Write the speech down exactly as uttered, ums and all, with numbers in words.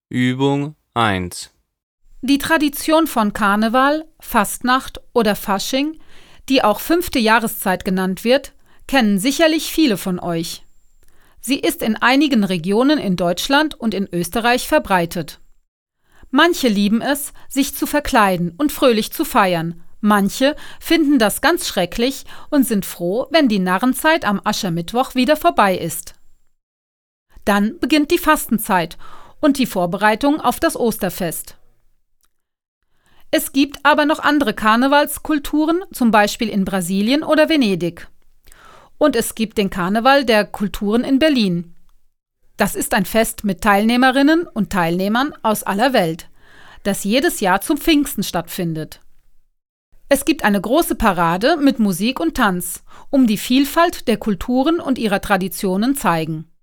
Übung eins. Die Tradition von Karneval, Fastnacht oder Fasching, die auch fünfte Jahreszeit genannt wird, kennen sicherlich viele von euch. Sie ist in einigen Regionen in Deutschland und in Österreich verbreitet. Manche lieben es, sich zu verkleiden und fröhlich zu feiern. Manche finden das ganz schrecklich und sind froh, wenn die Narrenzeit am Aschermittwoch wieder vorbei ist. Dann beginnt die Fastenzeit und die Vorbereitung auf das Osterfest. Es gibt aber noch andere Karnevalskulturen, zum Beispiel in Brasilien oder Venedig. Und es gibt den Karneval der Kulturen in Berlin. Das ist ein Fest mit Teilnehmerinnen und Teilnehmern aus aller Welt, das jedes Jahr zum Pfingsten stattfindet. Es gibt eine große Parade mit Musik und Tanz, um die Vielfalt der Kulturen und ihrer Traditionen zeigen.